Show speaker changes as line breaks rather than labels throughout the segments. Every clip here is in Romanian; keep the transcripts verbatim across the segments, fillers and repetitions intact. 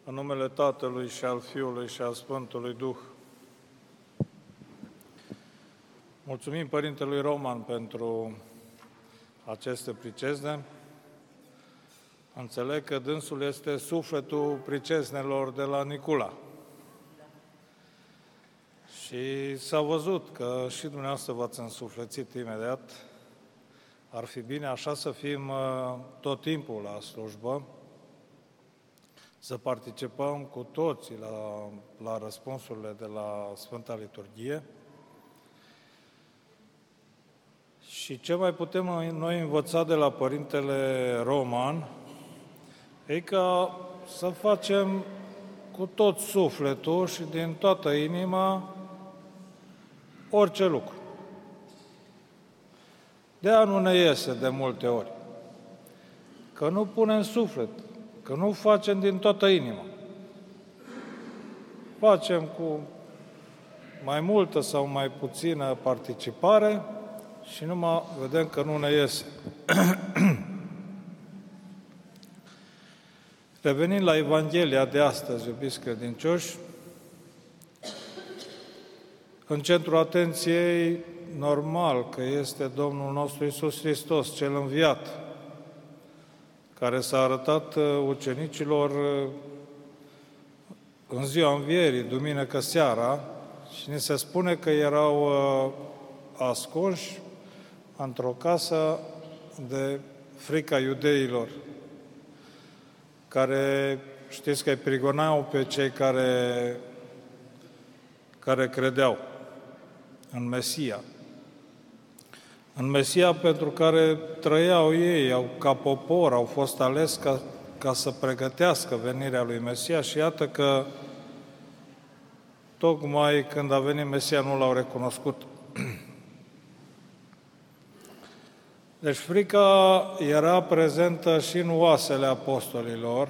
În numele Tatălui și al Fiului și al Sfântului Duh. Mulțumim Părintelui Roman pentru aceste pricezne. Înțeleg că dânsul este sufletul priceznelor de la Nicula. Și s-a văzut că și dumneavoastră v-ați însuflețit imediat. Ar fi bine așa să fim tot timpul la slujbă, să participăm cu toții la, la răspunsurile de la Sfânta Liturghie. Și ce mai putem noi învăța de la Părintele Roman e ca să facem cu tot sufletul și din toată inima orice lucru. De-aia nu ne iese de multe ori, că nu punem suflet, că nu facem din toată inima. Facem cu mai multă sau mai puțină participare și numai vedem că nu ne iese. Revenind la Evanghelia de astăzi, iubiți credincioși, în centrul atenției, normal că este Domnul nostru Iisus Hristos, Cel înviat, care s-a arătat ucenicilor în ziua învierii, duminică seara, și ni se spune că erau ascunși într-o casă de frica iudeilor, care, știți că îi prigonau pe cei care, care credeau în Mesia. În Mesia pentru care trăiau ei, au, ca popor, au fost ales ca, ca să pregătească venirea lui Mesia și iată că tocmai când a venit Mesia nu l-au recunoscut. Deci frica era prezentă și în oasele apostolilor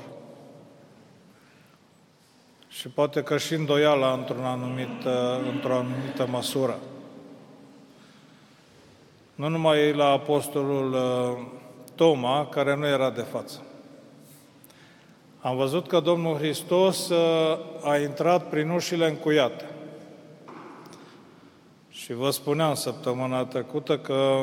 și poate că și îndoiala într-un anumit, într-o anumită măsură. Nu numai la apostolul Toma, care nu era de față. Am văzut că Domnul Hristos a intrat prin ușile încuiate. Și vă spuneam săptămâna trecută că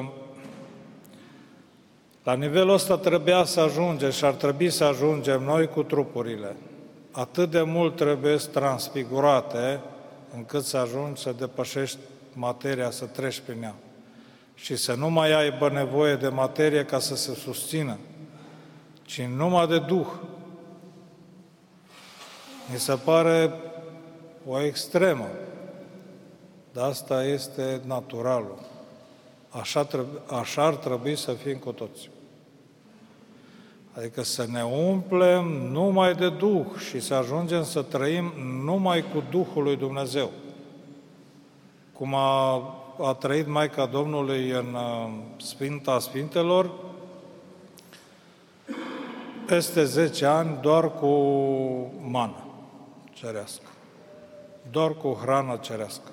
la nivelul ăsta trebuia să ajungem și ar trebui să ajungem noi cu trupurile. Atât de mult trebuie transfigurate încât să ajungi să depășești materia, să treci prin ea. Și să nu mai aibă nevoie de materie ca să se susțină, ci numai de Duh. Mi se pare o extremă, dar asta este naturalul. Așa, trebuie, așa ar trebui să fim cu toți. Adică să ne umplem numai de Duh și să ajungem să trăim numai cu Duhul lui Dumnezeu. Cum a, a trăit Maica Domnului în Sfânta Sfintelor, peste zece ani doar cu mană cerească. Doar cu hrană cerească.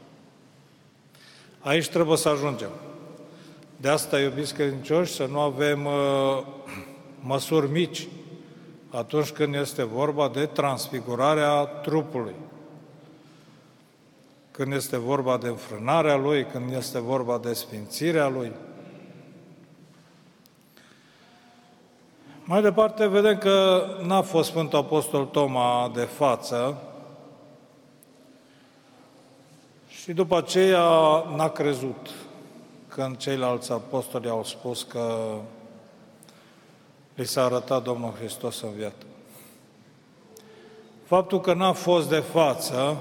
Aici trebuie să ajungem. De asta, iubiți credincioși, să nu avem uh, măsuri mici atunci când este vorba de transfigurarea trupului. Când este vorba de înfrânarea lui, când este vorba de sfințirea lui. Mai departe, vedem că n-a fost Sfântul Apostol Toma de față și după aceea n-a crezut când ceilalți apostoli au spus că li s-a arătat Domnul Hristos înviat. Faptul că n-a fost de față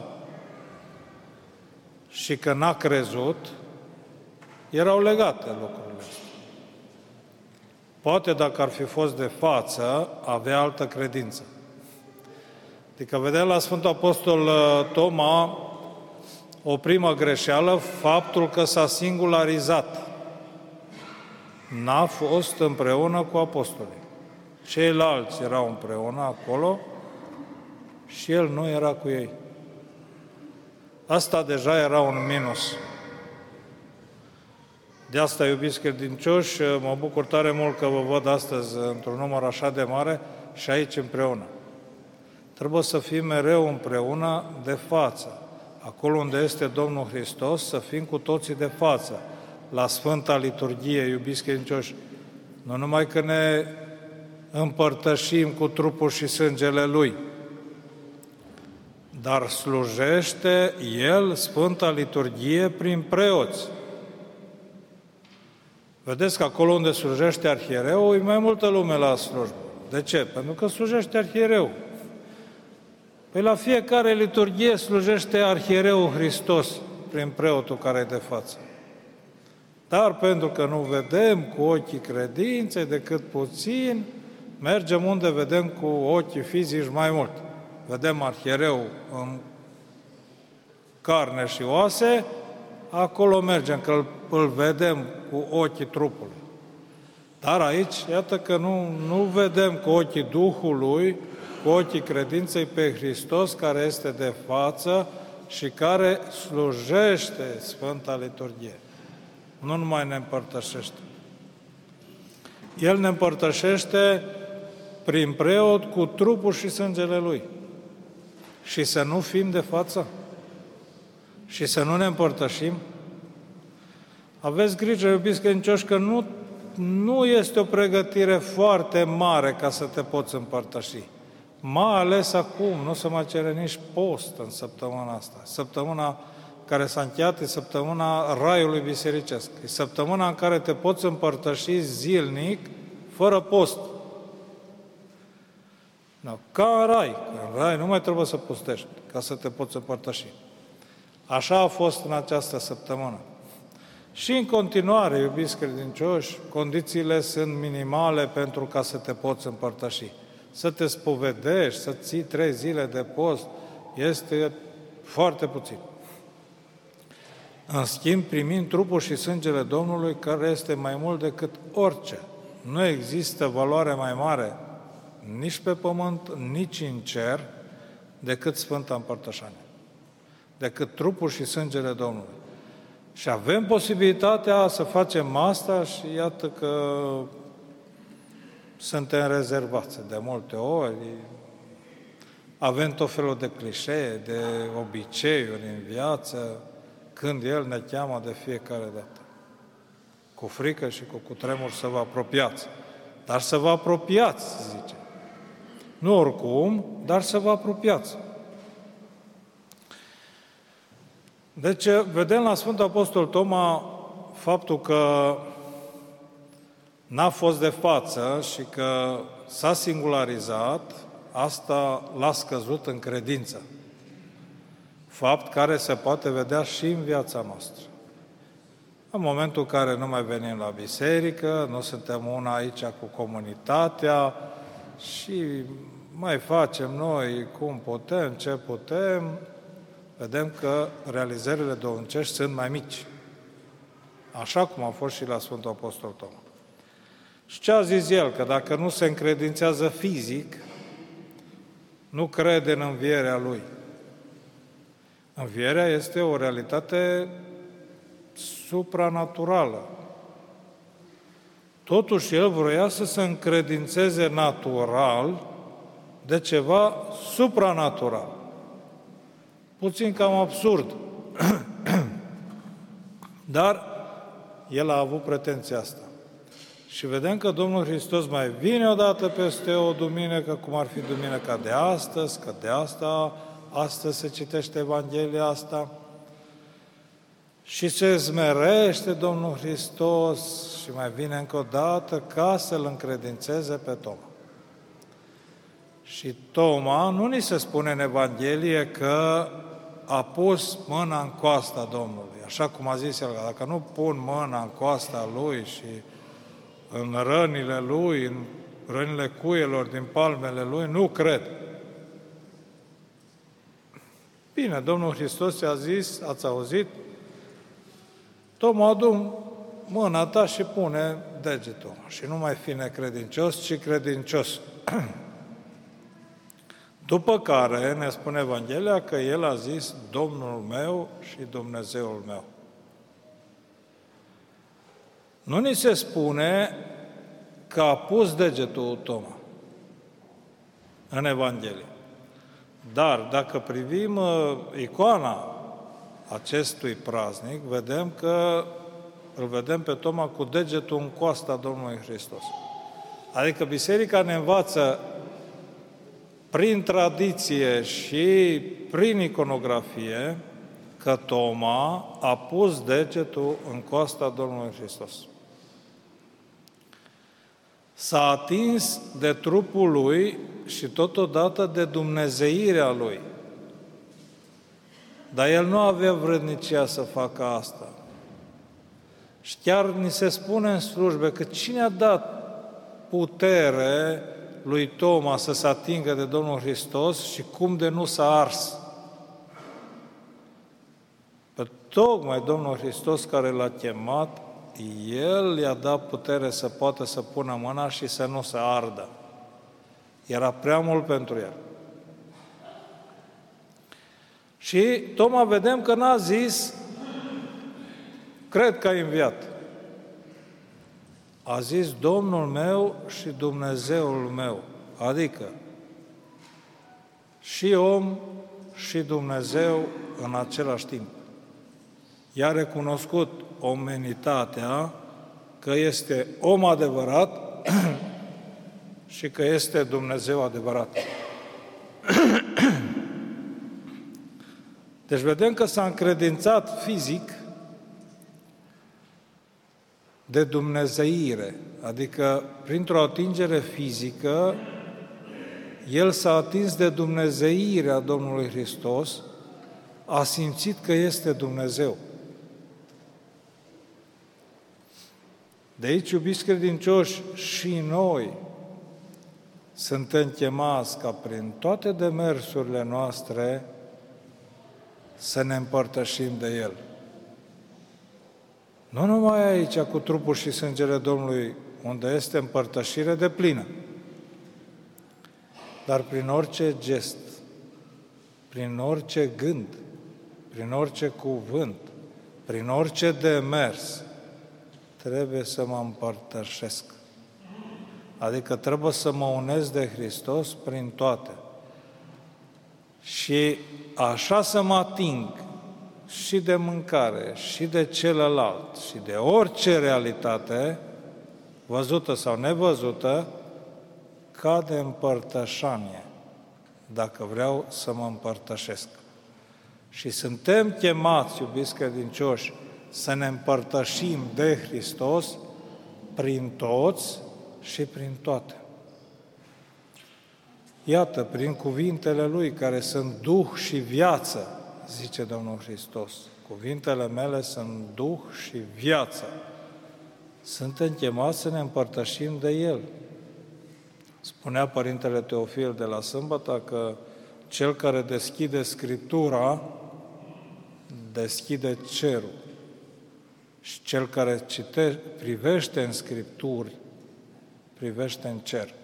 și că n-a crezut, erau legate lucrurile astea. Poate dacă ar fi fost de față, avea altă credință. Adică vedem la Sfântul Apostol Toma o primă greșeală, faptul că s-a singularizat. N-a fost împreună cu apostolii. Ceilalți erau împreună acolo și el nu era cu ei. Asta deja era un minus. De asta, iubiți credincioși, mă bucur tare mult că vă văd astăzi într-un număr așa de mare și aici împreună. trebuie să fim mereu împreună de față. Acolo unde este Domnul Hristos, să fim cu toții de față. La Sfânta Liturghie, iubiți credincioși, nu numai că ne împărtășim cu trupul și sângele Lui, dar slujește El Sfânta Liturghie prin preoți. Vedeți că acolo unde slujește arhiereul, e mai multă lume la slujbă. De ce? Pentru că slujește arhiereul. Păi la fiecare liturghie slujește arhiereul Hristos prin preotul care e de față. Dar pentru că nu vedem cu ochii credinței decât puțin, mergem unde vedem cu ochii fizici mai mult. Vedem arhiereul în carne și oase, acolo mergem, că îl, îl vedem cu ochii trupului. Dar aici, iată că nu, nu vedem cu ochii Duhului, cu ochii credinței pe Hristos, care este de față și care slujește Sfânta Liturghie. Nu numai ne împărtășește. El ne împărtășește prin preot cu trupul și sângele Lui. Și să nu fim de față? Și să nu ne împărtășim? Aveți grijă, iubiți credincioși, că nu, nu este o pregătire foarte mare ca să te poți împărtăși. Mai ales acum, nu se mai cere nici post în săptămâna asta. Săptămâna care s-a încheiat e săptămâna Raiului Bisericesc. E săptămâna în care te poți împărtăși zilnic, fără post. No, ca în Rai. În Rai nu mai trebuie să postești ca să te poți împărtăși. Așa a fost în această săptămână. Și în continuare, iubiți credincioși, condițiile sunt minimale pentru ca să te poți împărtăși. Să te spovedești, să ții trei zile de post, este foarte puțin. În schimb, primim trupul și sângele Domnului, care este mai mult decât orice. Nu există valoare mai mare, nici pe pământ, nici în cer, decât Sfânta Împărtășanie. Decât trupul și sângele Domnului. Și avem posibilitatea să facem asta și iată că suntem rezervați de multe ori. Avem tot felul de clișee, de obiceiuri în viață, când El ne cheamă de fiecare dată. Cu frică și cu cutremur să vă apropiați. Dar să vă apropiați, zice. Nu oricum, dar să vă apropiați. Deci, vedem la Sfântul Apostol Toma faptul că n-a fost de față și că s-a singularizat, asta l-a scăzut în credință. Fapt care se poate vedea și în viața noastră. În momentul în care nu mai venim la biserică, nu suntem una aici cu comunitatea și mai facem noi cum putem, ce putem, vedem că realizările duhovnicești sunt mai mici. Așa cum a fost și la Sfântul Apostol Toma. Și ce a zis el? Că dacă nu se încredințează fizic, nu crede în învierea lui. Învierea este o realitate supranaturală. Totuși, el vroia să se încredințeze natural de ceva supranatural. Puțin cam absurd. Dar el a avut pretenția asta. Și vedem că Domnul Hristos mai vine odată peste o duminică, cum ar fi duminica de astăzi, că de asta, astăzi se citește Evanghelia asta, și se zmerește Domnul Hristos și mai vine încă o dată ca să-L încredințeze pe Toma. Și Toma, nu ni se spune în Evanghelie că a pus mâna în coasta Domnului, așa cum a zis el, dacă nu pun mâna în coasta Lui și în rănile Lui, în rănile cuielor din palmele Lui, nu cred. Bine, Domnul Hristos i-a zis, ați auzit, Toma, adu mâna ta și pune degetul. Și nu mai fi necredincios, ci credincios. După care ne spune Evanghelia că El a zis Domnul meu și Dumnezeul meu. Nu ni se spune că a pus degetul Toma în Evanghelie. Dar dacă privim uh, icoana acestui praznic, vedem că îl vedem pe Toma cu degetul în coasta Domnului Hristos. Adică Biserica ne învață prin tradiție și prin iconografie că Toma a pus degetul în coasta Domnului Hristos. S-a atins de trupul lui și totodată de dumnezeirea lui. Dar el nu avea vrednicia să facă asta. Și chiar ni se spune în slujbe că cine a dat putere lui Toma să se atingă de Domnul Hristos și cum de nu s-a ars. Pe tocmai Domnul Hristos care l-a chemat, El i-a dat putere să poată să pună mâna și să nu se ardă. Era prea mult pentru el. Și Toma vedem că n-a zis, cred că a înviat. A zis Domnul meu și Dumnezeul meu, adică și om și Dumnezeu în același timp. I-a recunoscut omenitatea că este om adevărat și că este Dumnezeu adevărat. Deci vedem că s-a încredințat fizic de dumnezeire, adică printr-o atingere fizică, el s-a atins de dumnezeirea Domnului Hristos, a simțit că este Dumnezeu. De aici, iubiți credincioși, și noi suntem chemați ca prin toate demersurile noastre să ne împărtășim de El. Nu numai aici, cu trupul și sângele Domnului, unde este împărtășire deplină, dar prin orice gest, prin orice gând, prin orice cuvânt, prin orice demers, trebuie să mă împărtășesc. Adică trebuie să mă unesc de Hristos prin toate. Și așa să mă ating și de mâncare, și de celălalt, și de orice realitate, văzută sau nevăzută, ca de împărtășanie, dacă vreau să mă împărtășesc. Și suntem chemați, iubiți credincioși, să ne împărtășim de Hristos prin toți și prin toate. Iată, prin cuvintele Lui, care sunt Duh și viață, zice Domnul Hristos. Cuvintele mele sunt Duh și viață. Suntem chemați să ne împărtășim de El. Spunea Părintele Teofil de la Sâmbătă că cel care deschide Scriptura, deschide cerul. Și cel care cite, privește în Scripturi, privește în cer.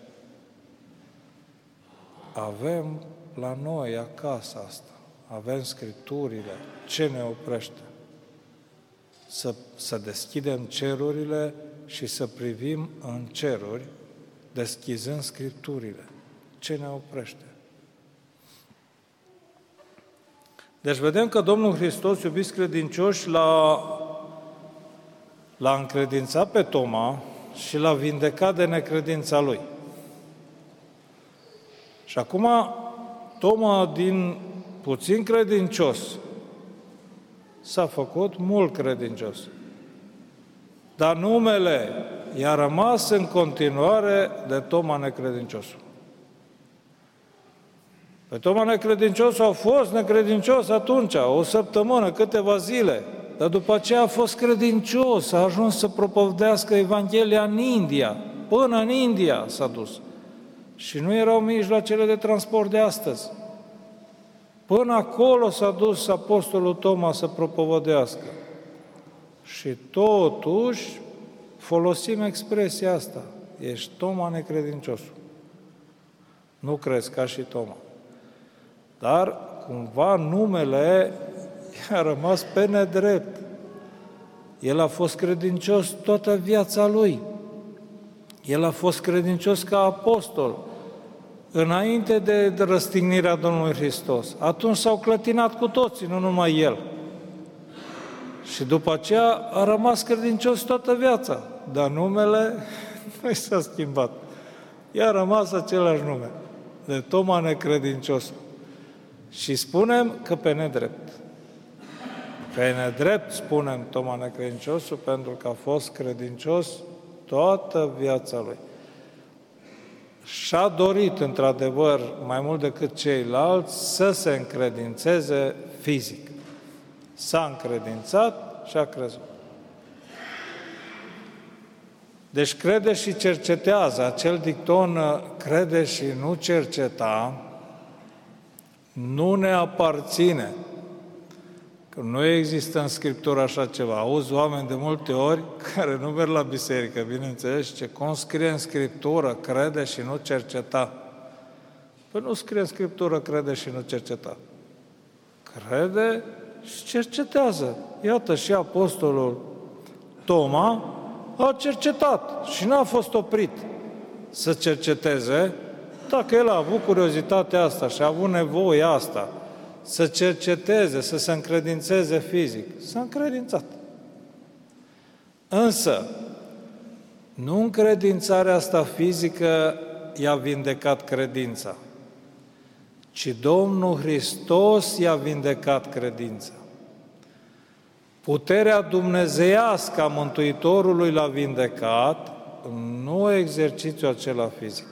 Avem la noi acasă asta. Avem Scripturile. Ce ne oprește? Să, să deschidem cerurile și să privim în ceruri, deschizând Scripturile. Ce ne oprește? Deci vedem că Domnul Hristos, iubiți credincioși, l-a, l-a încredințat pe Toma și l-a vindecat de necredința lui. Și acum Toma, din puțin credincios, s-a făcut mult credincios. Dar numele i-a rămas în continuare de Toma necredinciosul. Pe Toma necredinciosul a fost necredincios atunci, o săptămână, câteva zile, dar după aceea a fost credincios, a ajuns să propovădească Evanghelia în India, până în India s-a dus. Și nu erau mijloacele de transport de astăzi. Până acolo s-a dus apostolul Toma să propovădească. Și totuși folosim expresia asta. Ești Toma necredinciosul. Nu crezi ca și Toma. Dar cumva numele i-a rămas pe nedrept. El a fost credincios toată viața lui. El a fost credincios ca apostol. înainte de răstignirea Domnului Hristos. Atunci s-au clătinat cu toții, nu numai el. Și după aceea a rămas credincios toată viața, dar numele nu s-a schimbat. I-a rămas același nume, de Toma necredincios. Și spunem că pe nedrept. Pe nedrept spunem Toma necredinciosul, pentru că a fost credincios toată viața lui. Și-a dorit, într-adevăr, mai mult decât ceilalți, să se încredințeze fizic. S-a încredințat și a crezut. Deci crede și cercetează. Acel dicton, crede și nu cerceta, nu ne aparține. Că nu există în Scriptură așa ceva. Auzi oameni de multe ori care nu merg la biserică, bineînțeles, ce cum scrie în Scriptură, crede și nu cerceta. Păi nu scrie în Scriptură, crede și nu cerceta. Crede și cercetează. Iată, și apostolul Toma a cercetat și n-a fost oprit să cerceteze. Dacă el a avut curiozitatea asta și a avut nevoia asta să cerceteze, să se încredințeze fizic, s-a încredințat. Însă, nu încredințarea asta fizică i-a vindecat credința, ci Domnul Hristos i-a vindecat credința. Puterea dumnezeiască a Mântuitorului l-a vindecat, nu exercițiul acela fizic.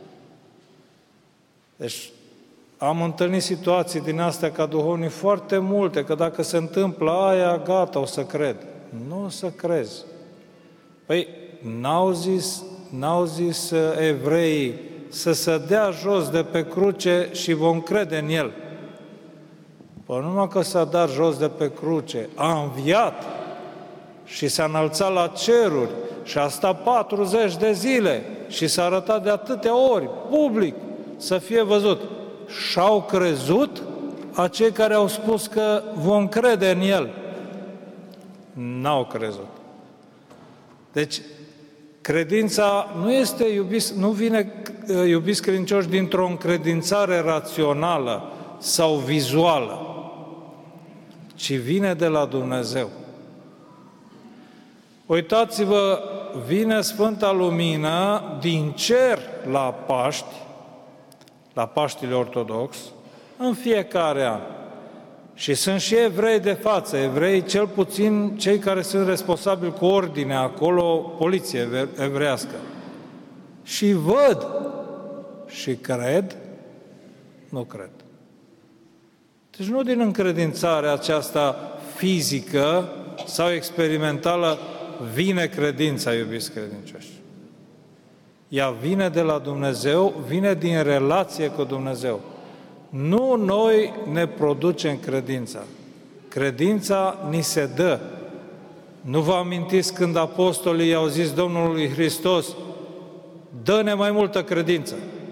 Deci, am întâlnit situații din astea ca duhovnic foarte multe, că dacă se întâmplă aia, gata, o să cred. Nu o să crezi. Păi, n-au zis, n-au zis evreii să se dea jos de pe cruce și vom crede în El. Păi numai că s-a dat jos de pe cruce, a înviat și s-a înălțat la ceruri și a stat patruzeci de zile și s-a arătat de atâtea ori, public, să fie văzut. Și-au crezut acei care au spus că vom crede în El. N-au crezut. Deci, credința nu este, iubiți, nu vine, iubiți credincioși, dintr-o încredințare rațională sau vizuală, ci vine de la Dumnezeu. Uitați-vă, vine Sfânta Lumină din cer la Paști, la Paștile Ortodox, în fiecare an. Și sunt și evrei de față, evrei, cel puțin cei care sunt responsabili cu ordinea acolo, poliție evrească. Și văd și cred, nu cred. Deci nu din încredințarea aceasta fizică sau experimentală vine credința, iubiți credincioși. Ea vine de la Dumnezeu, vine din relație cu Dumnezeu. Nu noi ne producem credința. Credința ni se dă. Nu vă amintiți când apostolii i-au zis Domnului Hristos, dă-ne mai multă credință.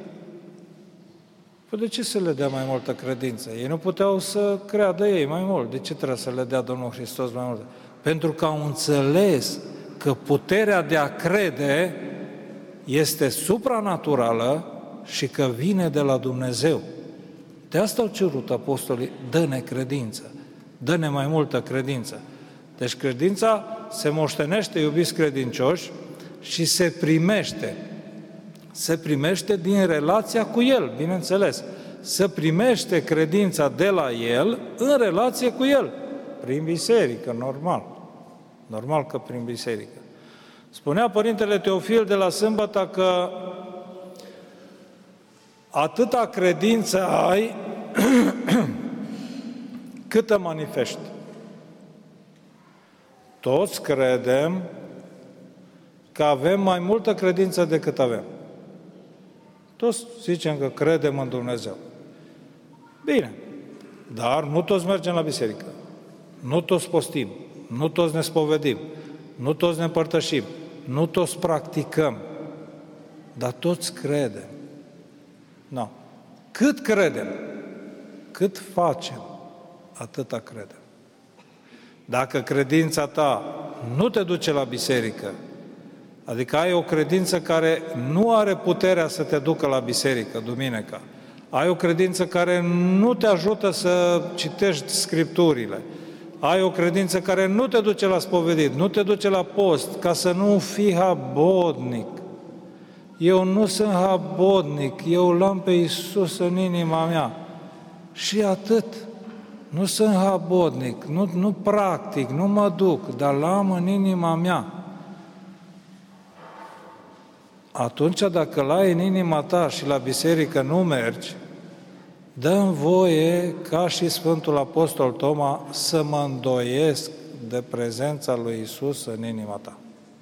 Păi de ce să le dea mai multă credință? Ei nu puteau să creadă ei mai mult. De ce trebuie să le dea Domnul Hristos mai mult? Pentru că au înțeles că puterea de a crede este supranaturală și că vine de la Dumnezeu. De asta au cerut apostolii, dă-ne credință, dă-ne mai multă credință. Deci credința se moștenește, iubiți credincioși, și se primește. Se primește din relația cu El, bineînțeles. Se primește credința de la El în relație cu El, prin biserică, normal. Normal că prin biserică. Spunea Părintele Teofil de la Sâmbătă că atâta credință ai câtă manifesti. Toți credem că avem mai multă credință decât avem. Toți zicem că credem în Dumnezeu. Bine, dar nu toți mergem la biserică, nu toți postim, nu toți ne spovedim, nu toți ne împărtășim, nu toți practicăm, dar toți credem. Nu. Cât credem, cât facem, atâta credem. Dacă credința ta nu te duce la biserică, Adică ai o credință care nu are puterea să te ducă la biserică duminica. Ai o credință care nu te ajută să citești Scripturile. Ai o credință care nu te duce la spovedit, nu te duce la post, ca să nu fii habodnic. Eu nu sunt habodnic, eu l-am pe Iisus în inima mea. Și atât. Nu sunt habodnic, nu, nu practic, nu mă duc, dar l-am în inima mea. Atunci, dacă l-ai în inima ta și la biserică nu mergi, dă-mi voie, ca și Sfântul Apostol Toma, să mă îndoiesc de prezența lui Iisus în inima ta.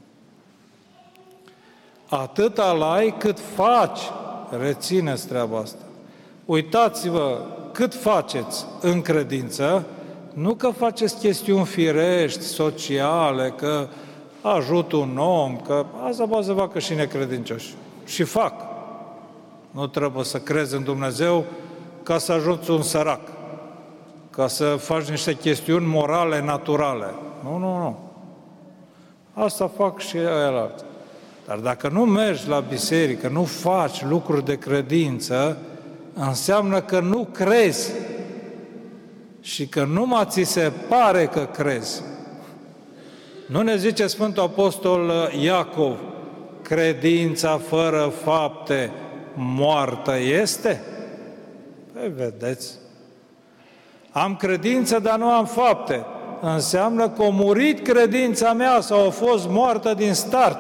Atâta l-ai cât faci, rețineți treaba asta. Uitați-vă cât faceți în credință, nu că faceți chestiuni firești, sociale, că ajut un om, că asta poate să facă și necredincioși. Și fac. Nu trebuie să crezi în Dumnezeu ca să ajuți un sărac, ca să faci niște chestiuni morale, naturale. Nu, nu, nu. Asta fac și ăia. Dar dacă nu mergi la biserică, nu faci lucruri de credință, înseamnă că nu crezi și că numai ți se pare că crezi. Nu ne zice Sfântul Apostol Iacov, credința fără fapte moartă este? Păi vedeți, am credință, dar nu am fapte. Înseamnă că a murit credința mea sau a fost moartă din start.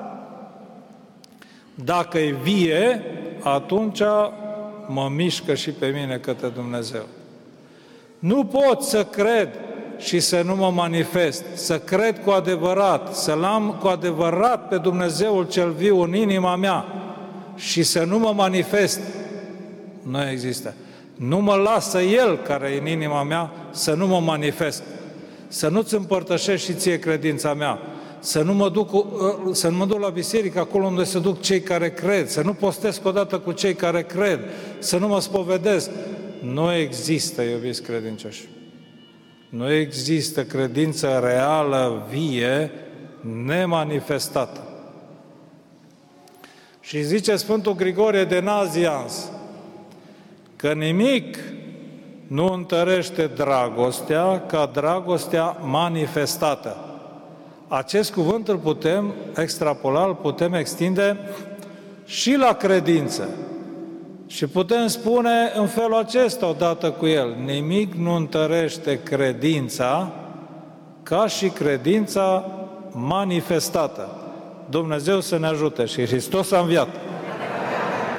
Dacă e vie, atunci mă mișcă și pe mine către Dumnezeu. Nu pot să cred și să nu mă manifest, să cred cu adevărat, să-L am cu adevărat pe Dumnezeul cel viu în inima mea și să nu mă manifest. Nu există. Nu mă lasă El, care e în inima mea, să nu mă manifest, să nu-ți împărtășesc și ție credința mea, să nu mă duc, să nu mă duc la biserică acolo unde se duc cei care cred, să nu postesc odată cu cei care cred, să nu mă spovedesc. Nu există, iubiți credincioși. Nu există credință reală, vie, nemanifestată. Și zice Sfântul Grigorie de Nazianz că nimic nu întărește dragostea ca dragostea manifestată. Acest cuvânt îl putem extrapola, îl putem extinde și la credință. Și putem spune în felul acesta odată cu el, nimic nu întărește credința ca și credința manifestată. Dumnezeu să ne ajute și Hristos a înviat.